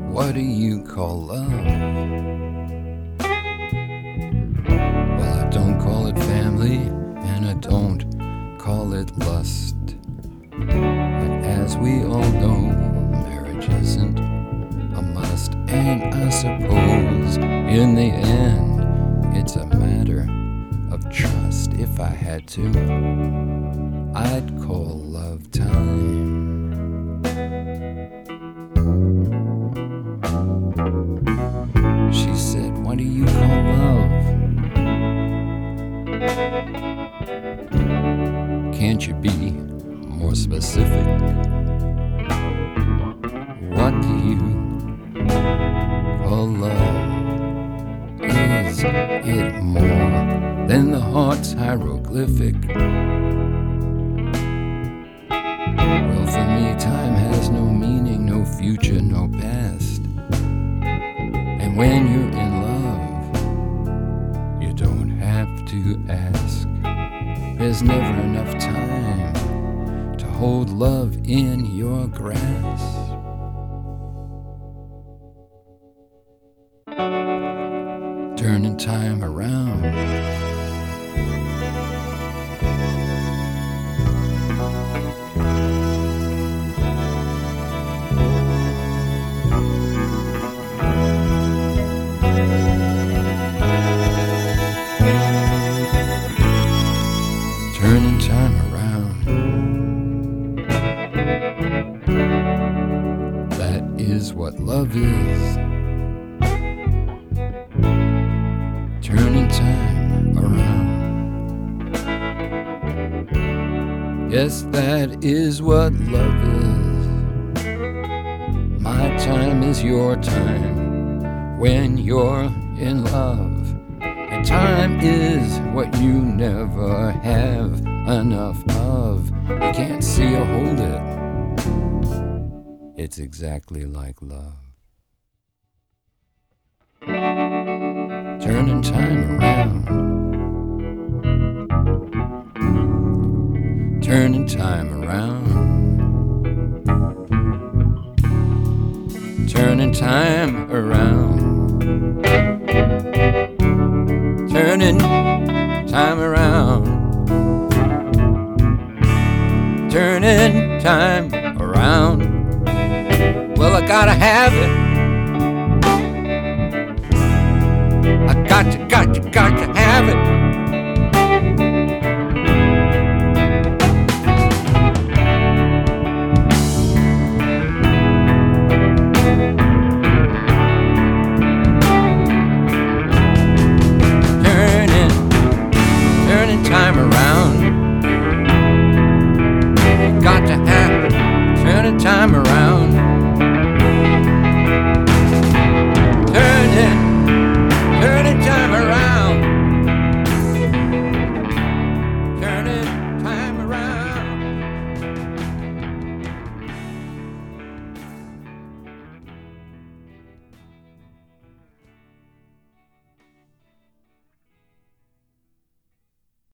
What do you call love? Well, I don't call it family, and I don't call it lust. But as we all know, marriage isn't a must. And I suppose in the end, it's a matter of trust. If I had to, I'd call love time. She said, what do you call love? Can't you be more specific? What do you call love? Is it more than the heart's hieroglyphic? Well, for me, time has no meaning, no future, no past. And when you're in love, you don't have to ask. There's never enough time to hold love in your grasp. Turning time around. Turning time around. That is what love is. Turning time around. Yes, that is what love is. My time is your time when you're in love. And time is what you never have enough of. You can't see or hold it. It's exactly like love. Turning time around. Turning time around. Turning time around. Turning time around. Turning time around. Well, I gotta have it. I got to have it.